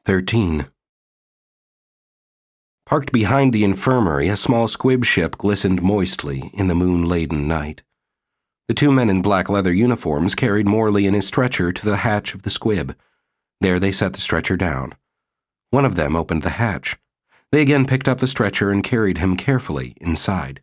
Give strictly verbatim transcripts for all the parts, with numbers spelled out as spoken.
Thirteen. Parked behind the infirmary, a small squib ship glistened moistly in the moon-laden night. The two men in black leather uniforms carried Morley in his stretcher to the hatch of the squib. There they set the stretcher down. One of them opened the hatch. They again picked up the stretcher and carried him carefully inside.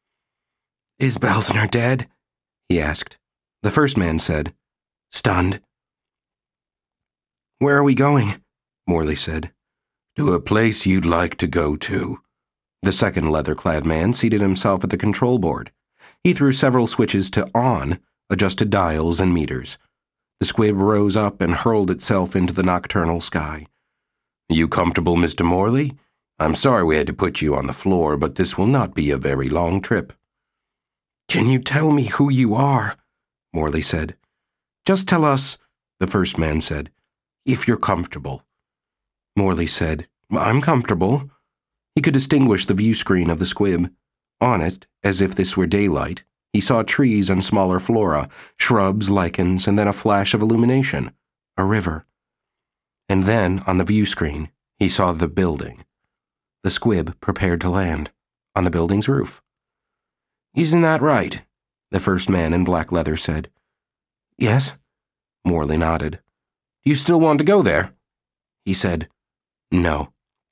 "Is Belzner dead?" he asked. The first man said, "Stunned." "Where are we going?" Morley said. "To a place you'd like to go to." The second leather-clad man seated himself at the control board. He threw several switches to on, adjusted dials and meters. The squib rose up and hurled itself into the nocturnal sky. "You comfortable, Mister Morley? I'm sorry we had to put you on the floor, but this will not be a very long trip." "Can you tell me who you are?" Morley said. "Just tell us," the first man said, "if you're comfortable." Morley said, "I'm comfortable." He could distinguish the view screen of the squib. On it, as if this were daylight, he saw trees and smaller flora, shrubs, lichens, and then a flash of illumination, a river. And then, on the view screen, he saw the building. The squib prepared to land, on the building's roof. "Isn't that right?" the first man in black leather said. "Yes." Morley nodded. "Do you still want to go there?" He said, "No."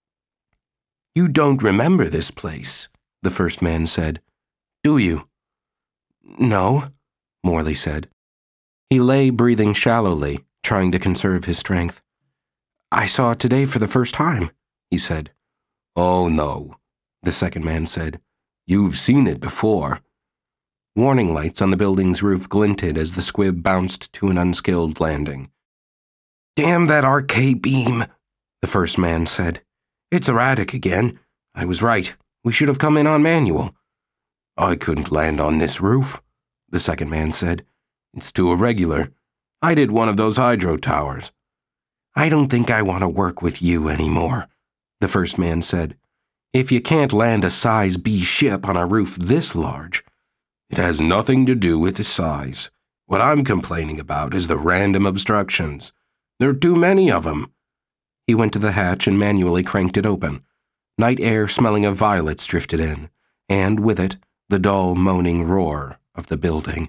"You don't remember this place," the first man said. "Do you?" "No," Morley said. He lay breathing shallowly, trying to conserve his strength. "I saw it today for the first time," he said. "Oh, no," the second man said. "You've seen it before." Warning lights on the building's roof glinted as the squib bounced to an unskilled landing. "Damn that arcade beam," the first man said. "It's erratic again. I was right. We should have come in on manual." "I couldn't land on this roof," the second man said. "It's too irregular. I did one of those hydro towers." "I don't think I want to work with you anymore," the first man said. "If you can't land a size B ship on a roof this large." "It has nothing to do with the size. What I'm complaining about is the random obstructions. There are too many of them." He went to the hatch and manually cranked it open. Night air smelling of violets drifted in, and with it, the dull, moaning roar of the building.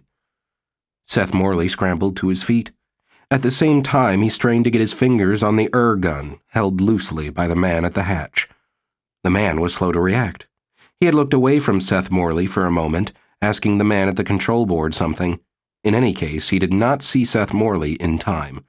Seth Morley scrambled to his feet. At the same time, he strained to get his fingers on the erg-gun held loosely by the man at the hatch. The man was slow to react. He had looked away from Seth Morley for a moment, asking the man at the control board something. In any case, he did not see Seth Morley in time.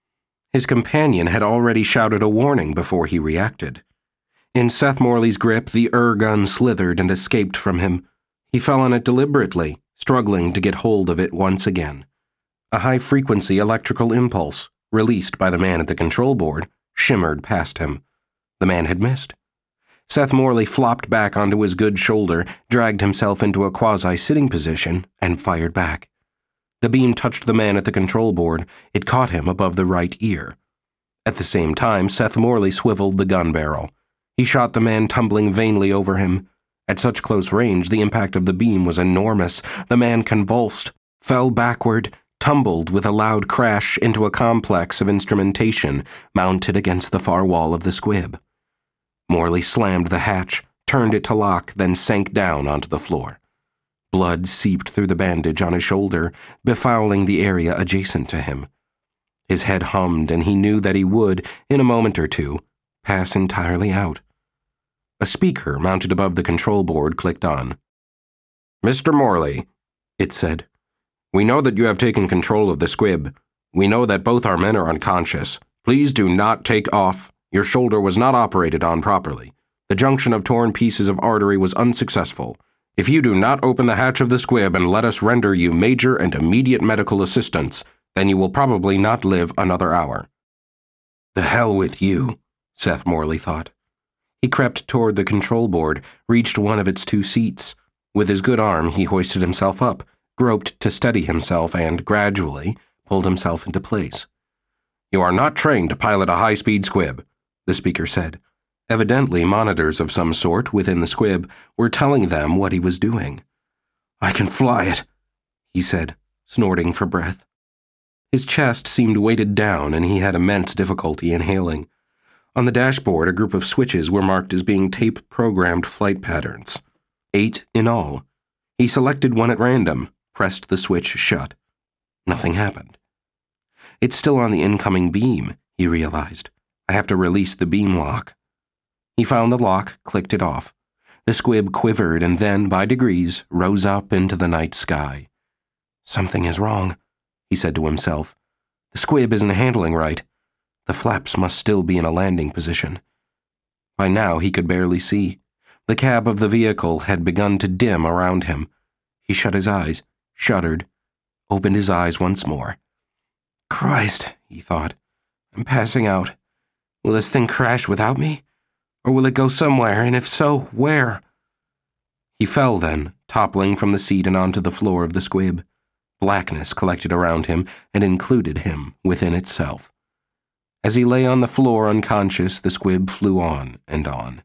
His companion had already shouted a warning before he reacted. In Seth Morley's grip, the erg-gun slithered and escaped from him. He fell on it deliberately, struggling to get hold of it once again. A high-frequency electrical impulse, released by the man at the control board, shimmered past him. The man had missed. Seth Morley flopped back onto his good shoulder, dragged himself into a quasi-sitting position, and fired back. The beam touched the man at the control board. It caught him above the right ear. At the same time, Seth Morley swiveled the gun barrel. He shot the man tumbling vainly over him. At such close range, the impact of the beam was enormous. The man convulsed, fell backward, tumbled with a loud crash into a complex of instrumentation mounted against the far wall of the squib. Morley slammed the hatch, turned it to lock, then sank down onto the floor. Blood seeped through the bandage on his shoulder, befouling the area adjacent to him. His head hummed, and he knew that he would, in a moment or two, pass entirely out. A speaker mounted above the control board clicked on. "Mister Morley," it said, "we know that you have taken control of the squib. We know that both our men are unconscious. Please do not take off. Your shoulder was not operated on properly. The junction of torn pieces of artery was unsuccessful. If you do not open the hatch of the squib and let us render you major and immediate medical assistance, then you will probably not live another hour." "The hell with you," Seth Morley thought. He crept toward the control board, reached one of its two seats. With his good arm, he hoisted himself up, groped to steady himself, and, gradually, pulled himself into place. "You are not trained to pilot a high-speed squib," the speaker said. Evidently, monitors of some sort within the squib were telling them what he was doing. "I can fly it," he said, snorting for breath. His chest seemed weighted down, and he had immense difficulty inhaling. On the dashboard, a group of switches were marked as being tape-programmed flight patterns. Eight in all. He selected one at random, pressed the switch shut. Nothing happened. It's still on the incoming beam, he realized. I have to release the beam lock. He found the lock, clicked it off. The squib quivered and then, by degrees, rose up into the night sky. Something is wrong, he said to himself. The squib isn't handling right. The flaps must still be in a landing position. By now he could barely see. The cab of the vehicle had begun to dim around him. He shut his eyes, shuddered, opened his eyes once more. Christ, he thought, I'm passing out. Will this thing crash without me? Or will it go somewhere, and if so, where? He fell then, toppling from the seat and onto the floor of the squib. Blackness collected around him and included him within itself. As he lay on the floor unconscious, the squib flew on and on.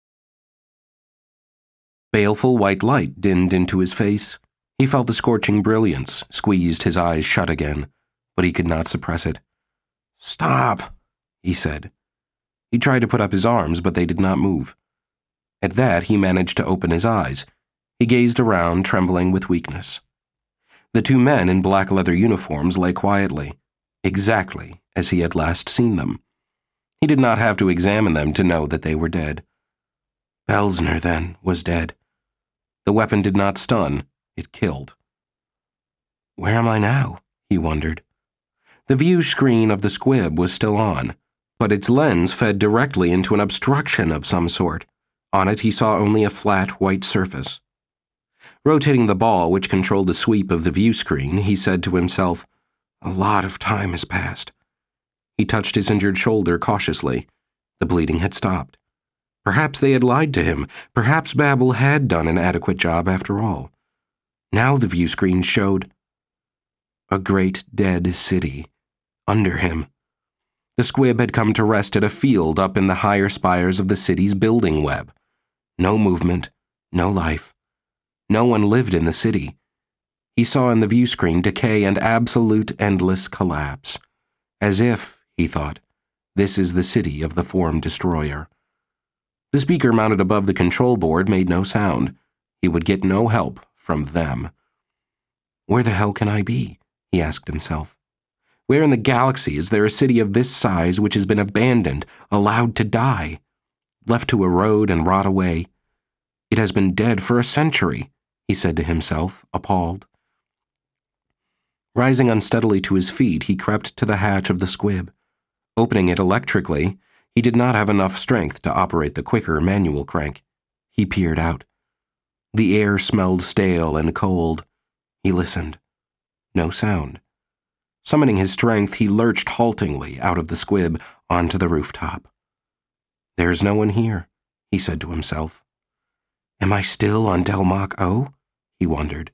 Baleful white light dinned into his face. He felt the scorching brilliance, squeezed his eyes shut again, but he could not suppress it. Stop, he said. He tried to put up his arms, but they did not move. At that, he managed to open his eyes. He gazed around, trembling with weakness. The two men in black leather uniforms lay quietly, exactly as he had last seen them. He did not have to examine them to know that they were dead. Belzner, then, was dead. The weapon did not stun, it killed. Where am I now? He wondered. The view screen of the squib was still on, but its lens fed directly into an obstruction of some sort. On it he saw only a flat white surface. Rotating the ball which controlled the sweep of the view screen, he said to himself, A lot of time has passed. He touched his injured shoulder cautiously. The bleeding had stopped. Perhaps they had lied to him. Perhaps Babel had done an adequate job after all. Now the view screen showed a great dead city under him. The squib had come to rest at a field up in the higher spires of the city's building web. No movement, no life. No one lived in the city. He saw in the view screen decay and absolute endless collapse. As if, he thought, this is the city of the Form Destroyer. The speaker mounted above the control board made no sound. He would get no help from them. Where the hell can I be? He asked himself. Where in the galaxy is there a city of this size which has been abandoned, allowed to die, left to erode and rot away? It has been dead for a century, he said to himself, appalled. Rising unsteadily to his feet, he crept to the hatch of the squib. Opening it electrically, he did not have enough strength to operate the quicker manual crank. He peered out. The air smelled stale and cold. He listened. No sound. Summoning his strength, he lurched haltingly out of the squib onto the rooftop. There's no one here, he said to himself. Am I still on Delmach O? He wondered.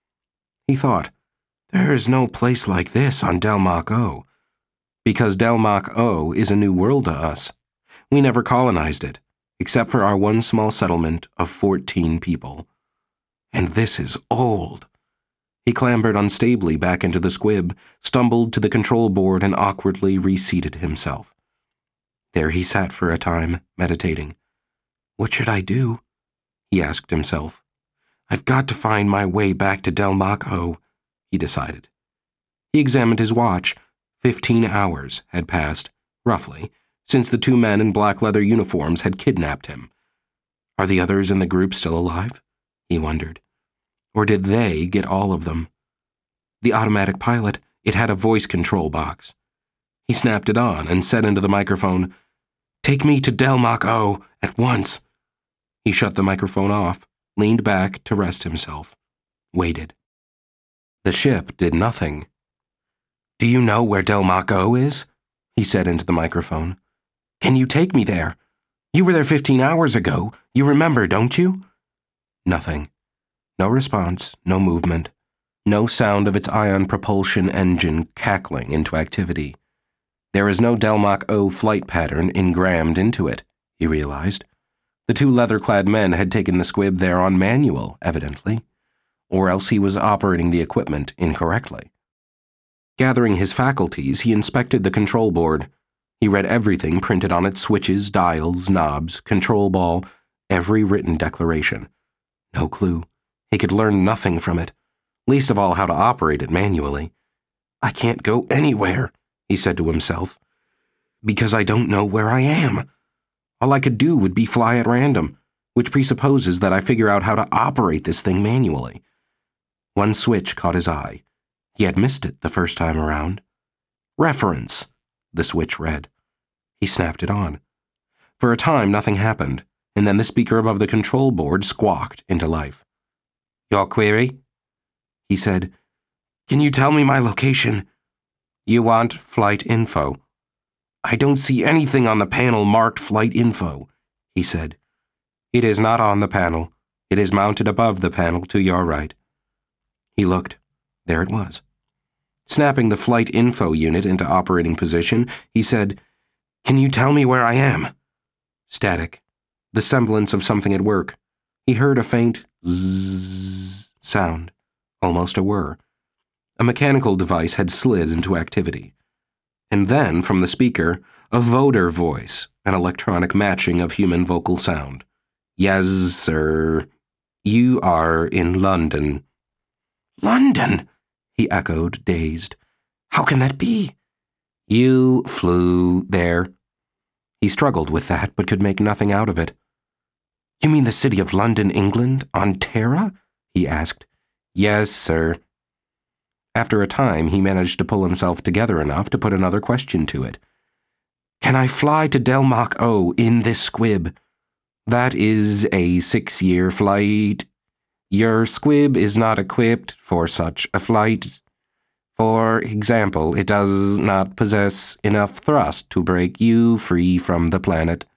He thought, there is no place like this on Delmach O. Because Delmach O is a new world to us. We never colonized it, except for our one small settlement of fourteen people. And this is old. He clambered unstably back into the squib, stumbled to the control board and awkwardly reseated himself. There he sat for a time, meditating. What should I do? He asked himself. I've got to find my way back to Delmach O, he decided. He examined his watch. Fifteen hours had passed, roughly, since the two men in black leather uniforms had kidnapped him. Are the others in the group still alive? He wondered. Or did they get all of them? The automatic pilot, it had a voice control box. He snapped it on and said into the microphone, Take me to Delmach O at once. He shut the microphone off, leaned back to rest himself, waited. The ship did nothing. Do you know where Delmach O is? He said into the microphone. Can you take me there? You were there fifteen hours ago. You remember, don't you? Nothing. No response, no movement, no sound of its ion propulsion engine cackling into activity. There is no Delmach O flight pattern engrammed into it, he realized. The two leather-clad men had taken the squib there on manual, evidently, or else he was operating the equipment incorrectly. Gathering his faculties, he inspected the control board. He read everything printed on its switches, dials, knobs, control ball, every written declaration. No clue. He could learn nothing from it, least of all how to operate it manually. I can't go anywhere, he said to himself, because I don't know where I am. All I could do would be fly at random, which presupposes that I figure out how to operate this thing manually. One switch caught his eye. He had missed it the first time around. Reference, the switch read. He snapped it on. For a time, nothing happened, and then the speaker above the control board squawked into life. Your query? He said, Can you tell me my location? You want flight info. I don't see anything on the panel marked flight info, he said. It is not on the panel. It is mounted above the panel to your right. He looked. There it was. Snapping the flight info unit into operating position, he said, Can you tell me where I am? Static. The semblance of something at work. He heard a faint zzzz sound, almost a whir. A mechanical device had slid into activity. And then, from the speaker, a voter voice, an electronic matching of human vocal sound. Yes, sir. You are in London. London? He echoed, dazed. How can that be? You flew there. He struggled with that, but could make nothing out of it. You mean the city of London, England, on Terra? He asked. Yes, sir. After a time, he managed to pull himself together enough to put another question to it. Can I fly to Delmach O in this squib? That is a six-year flight. Your squib is not equipped for such a flight. For example, it does not possess enough thrust to break you free from the planet.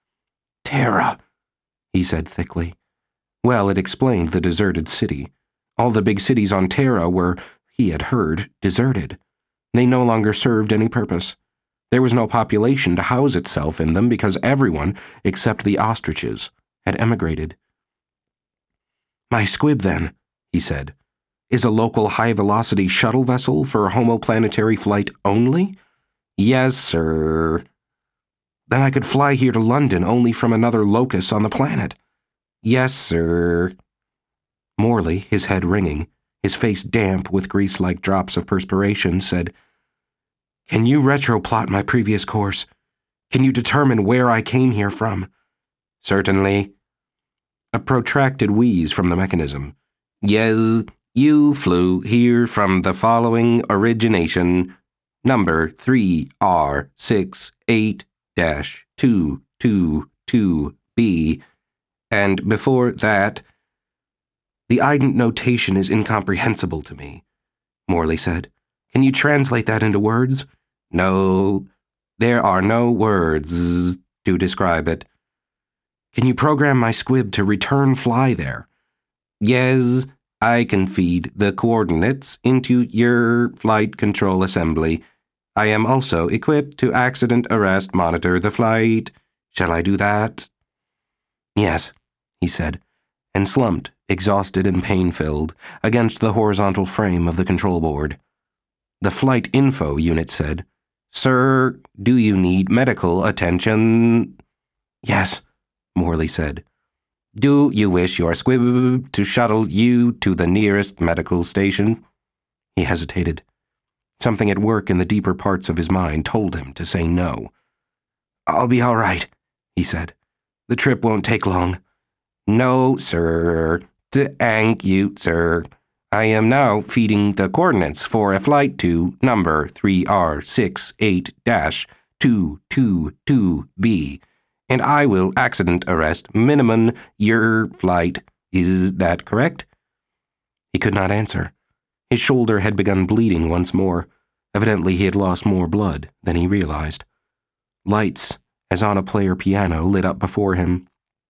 Terra, he said thickly. Well, it explained the deserted city. All the big cities on Terra were, he had heard, deserted. They no longer served any purpose. There was no population to house itself in them because everyone, except the ostriches, had emigrated. My squib, then, he said, is a local high-velocity shuttle vessel for homoplanetary flight only? Yes, sir. Then I could fly here to London only from another locus on the planet. Yes, sir. Morley, his head ringing, his face damp with grease-like drops of perspiration, said, Can you retroplot my previous course? Can you determine where I came here from? Certainly. A protracted wheeze from the mechanism. Yes, you flew here from the following origination, number three R six eight dash two two two B, and before that... The ident notation is incomprehensible to me, Morley said. Can you translate that into words? No, there are no words to describe it. Can you program my squib to return fly there? Yes, I can feed the coordinates into your flight control assembly. I am also equipped to accident arrest monitor the flight. Shall I do that? Yes, he said, and slumped, exhausted and pain-filled, against the horizontal frame of the control board. The flight info unit said, Sir, do you need medical attention? Yes, Morley said. Do you wish your squib to shuttle you to the nearest medical station? He hesitated. Something at work in the deeper parts of his mind told him to say no. I'll be all right, he said. The trip won't take long. No, sir. Thank you, sir. I am now feeding the coordinates for a flight to number three R six eight dash two two two B, and I will accident arrest minimum your flight. Is that correct? He could not answer. His shoulder had begun bleeding once more. Evidently he had lost more blood than he realized. Lights, as on a player piano, lit up before him.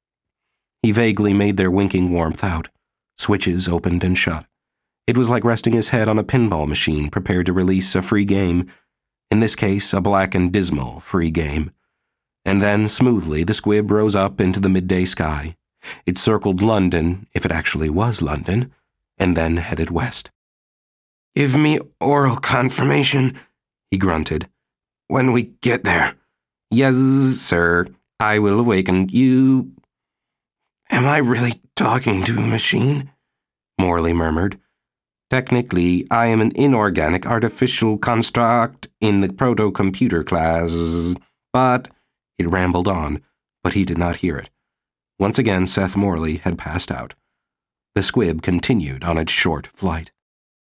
He vaguely made their winking warmth out. Switches opened and shut. It was like resting his head on a pinball machine prepared to release a free game. In this case, a black and dismal free game. And then, smoothly, the squib rose up into the midday sky. It circled London, if it actually was London, and then headed west. Give me oral confirmation, he grunted. When we get there. Yes, sir. I will awaken you. Am I really talking to a machine? Morley murmured. Technically, I am an inorganic artificial construct in the proto-computer class, but... It rambled on, but he did not hear it. Once again, Seth Morley had passed out. The squib continued on its short flight.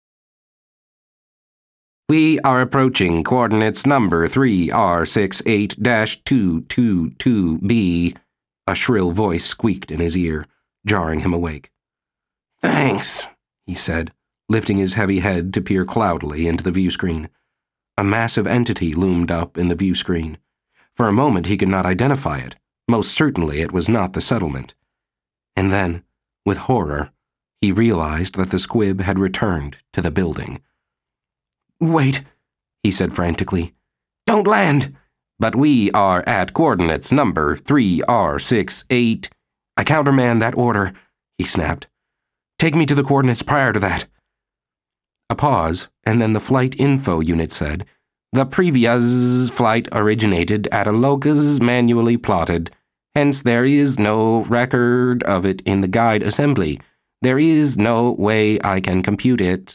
We are approaching coordinates number three R six eight two two two B, a shrill voice squeaked in his ear, jarring him awake. Thanks, he said, lifting his heavy head to peer cloudily into the view screen. A massive entity loomed up in the view screen. For a moment he could not identify it. Most certainly it was not the settlement. And then, with horror, he realized that the squib had returned to the building. Wait, he said frantically. Don't land! But we are at coordinates number three R six eight. I countermand that order, he snapped. Take me to the coordinates prior to that. A pause, and then the flight info unit said, The previous flight originated at a locus manually plotted. Hence there is no record of it in the guide assembly. There is no way I can compute it.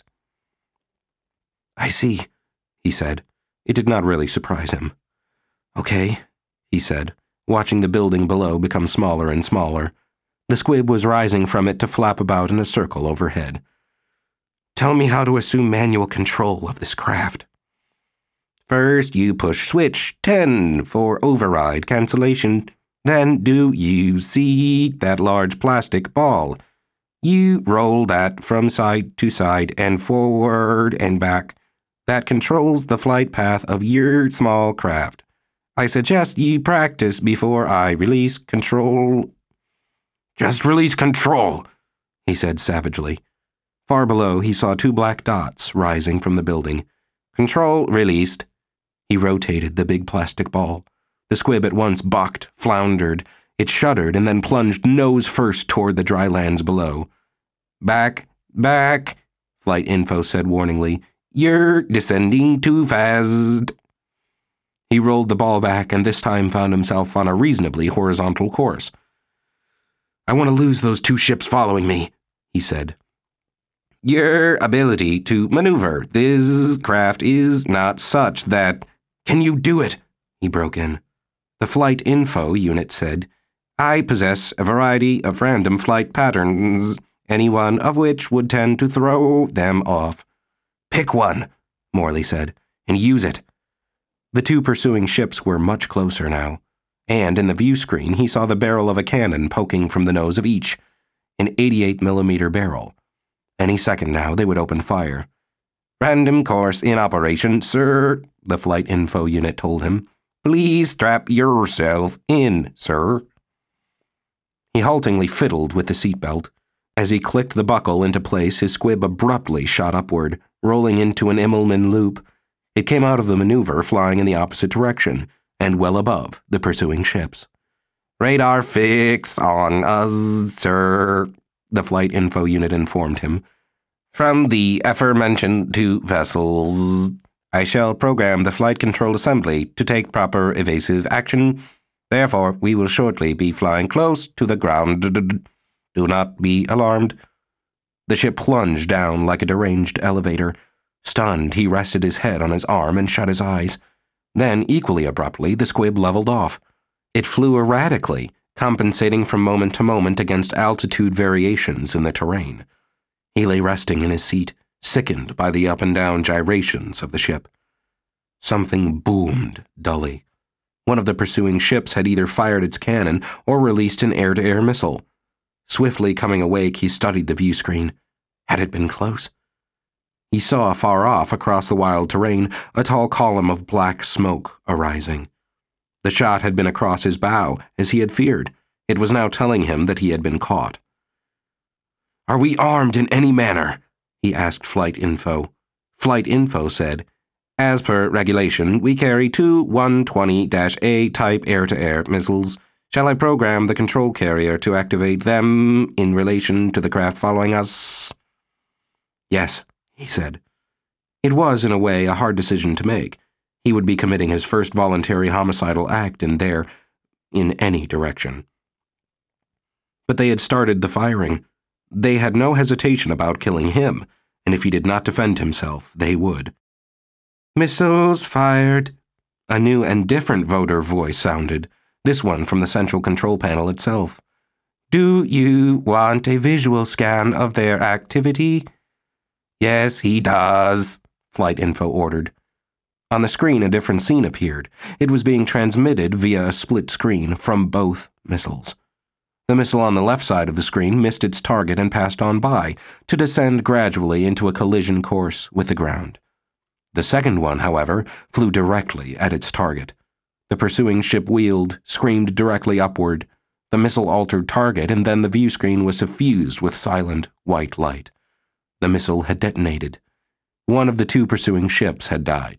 I see, he said. It did not really surprise him. Okay, he said, watching the building below become smaller and smaller. The squib was rising from it to flap about in a circle overhead. Tell me how to assume manual control of this craft. First, you push switch ten for override cancellation. Then do you see that large plastic ball? You roll that from side to side and forward and back. That controls the flight path of your small craft. I suggest you practice before I release control. Just release control, he said savagely. Far below, he saw two black dots rising from the building. Control released. He rotated the big plastic ball. The squib at once bucked, floundered. It shuddered and then plunged nose first toward the dry lands below. Back, back, Flight Info said warningly. You're descending too fast. He rolled the ball back and this time found himself on a reasonably horizontal course. I want to lose those two ships following me, he said. Your ability to maneuver this craft is not such that... Can you do it? He broke in. The Flight Info unit said, I possess a variety of random flight patterns, any one of which would tend to throw them off. Pick one, Morley said, and use it. The two pursuing ships were much closer now, and in the view screen he saw the barrel of a cannon poking from the nose of each, an eighty-eight millimeter barrel. Any second now they would open fire. Random course in operation, sir, the Flight Info unit told him. Please strap yourself in, sir. He haltingly fiddled with the seatbelt. As he clicked the buckle into place, his squib abruptly shot upward, rolling into an Immelmann loop. It came out of the maneuver, flying in the opposite direction, and well above the pursuing ships. Radar fix on us, sir, the Flight Info unit informed him. From the aforementioned two vessels, I shall program the flight control assembly to take proper evasive action. Therefore, we will shortly be flying close to the ground. Do not be alarmed. The ship plunged down like a deranged elevator. Stunned, he rested his head on his arm and shut his eyes. Then, equally abruptly, the squib leveled off. It flew erratically, compensating from moment to moment against altitude variations in the terrain. He lay resting in his seat, sickened by the up-and-down gyrations of the ship. Something boomed dully. One of the pursuing ships had either fired its cannon or released an air-to-air missile. Swiftly coming awake, he studied the view screen. Had it been close? He saw far off across the wild terrain a tall column of black smoke arising. The shot had been across his bow, as he had feared. It was now telling him that he had been caught. Are we armed in any manner? He asked Flight Info. Flight Info said, As per regulation, we carry two one twenty A type air-to-air missiles. Shall I program the control carrier to activate them in relation to the craft following us? Yes, he said. It was, in a way, a hard decision to make. He would be committing his first voluntary homicidal act in there, in any direction. But they had started the firing. They had no hesitation about killing him, and if he did not defend himself, they would. "Missiles fired," a new and different voter voice sounded, this one from the central control panel itself. "Do you want a visual scan of their activity?" "Yes, he does," Flight Info ordered. On the screen, a different scene appeared. It was being transmitted via a split screen from both missiles. The missile on the left side of the screen missed its target and passed on by, to descend gradually into a collision course with the ground. The second one, however, flew directly at its target. The pursuing ship wheeled, screamed directly upward. The missile altered target, and then the view screen was suffused with silent, white light. The missile had detonated. One of the two pursuing ships had died.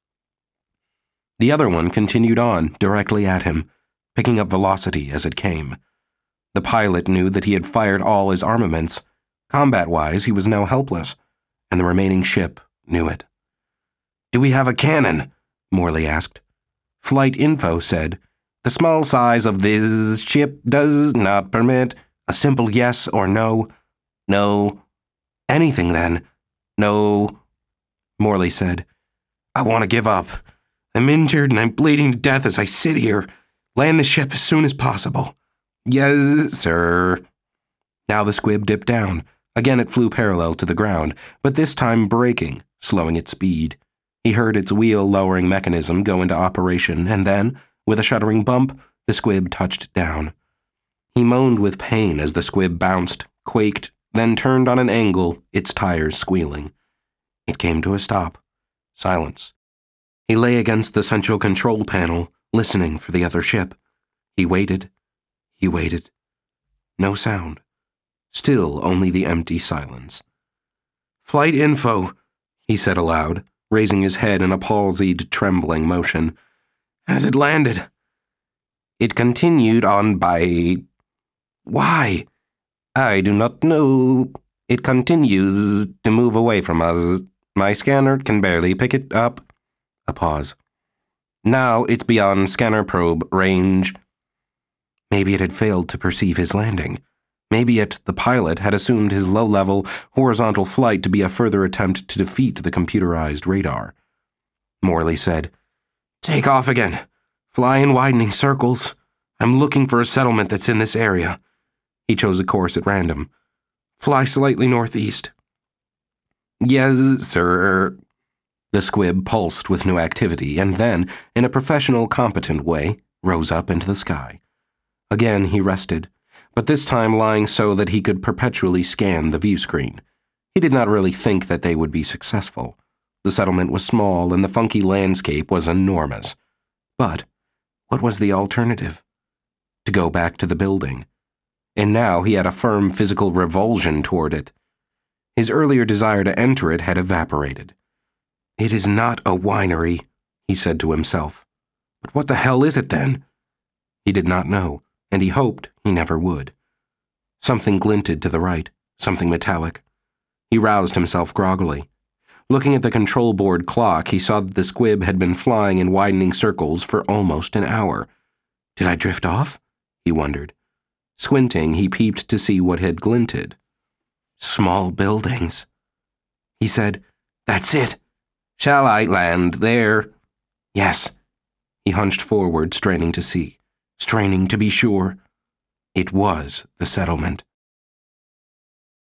The other one continued on, directly at him, picking up velocity as it came. The pilot knew that he had fired all his armaments. Combat-wise, he was now helpless, and the remaining ship knew it. "Do we have a cannon?" Morley asked. Flight Info said, "The small size of this ship does not permit a simple yes or no. No. Anything then. No." Morley said, "I want to give up. I'm injured and I'm bleeding to death as I sit here. Land the ship as soon as possible." "Yes, sir." Now the squib dipped down. Again it flew parallel to the ground, but this time braking, slowing its speed. He heard its wheel-lowering mechanism go into operation, and then, with a shuddering bump, the squib touched down. He moaned with pain as the squib bounced, quaked, then turned on an angle, its tires squealing. It came to a stop. Silence. He lay against the central control panel, listening for the other ship. He waited. He waited. No sound. Still only the empty silence. "Flight Info," he said aloud, raising his head in a palsied, trembling motion. "Has it landed?" "It continued on by... Why? I do not know. It continues to move away from us. My scanner can barely pick it up." A pause. "Now it's beyond scanner probe range." Maybe it had failed to perceive his landing. Maybe it, the pilot, had assumed his low-level, horizontal flight to be a further attempt to defeat the computerized radar. Morley said, "Take off again. Fly in widening circles. I'm looking for a settlement that's in this area." He chose a course at random. "Fly slightly northeast." "Yes, sir." The squib pulsed with new activity, and then, in a professional, competent way, rose up into the sky. Again he rested, but this time lying so that he could perpetually scan the view screen. He did not really think that they would be successful. The settlement was small, and the funky landscape was enormous. But what was the alternative? To go back to the building. And now he had a firm physical revulsion toward it. His earlier desire to enter it had evaporated. "It is not a winery," he said to himself. "But what the hell is it then?" He did not know, and he hoped he never would. Something glinted to the right, something metallic. He roused himself groggily. Looking at the control board clock, he saw that the squib had been flying in widening circles for almost an hour. Did I drift off? He wondered. Squinting, he peeped to see what had glinted. Small buildings. He said, "That's it. Shall I land there?" "Yes." He hunched forward, straining to see, straining to be sure. It was the settlement.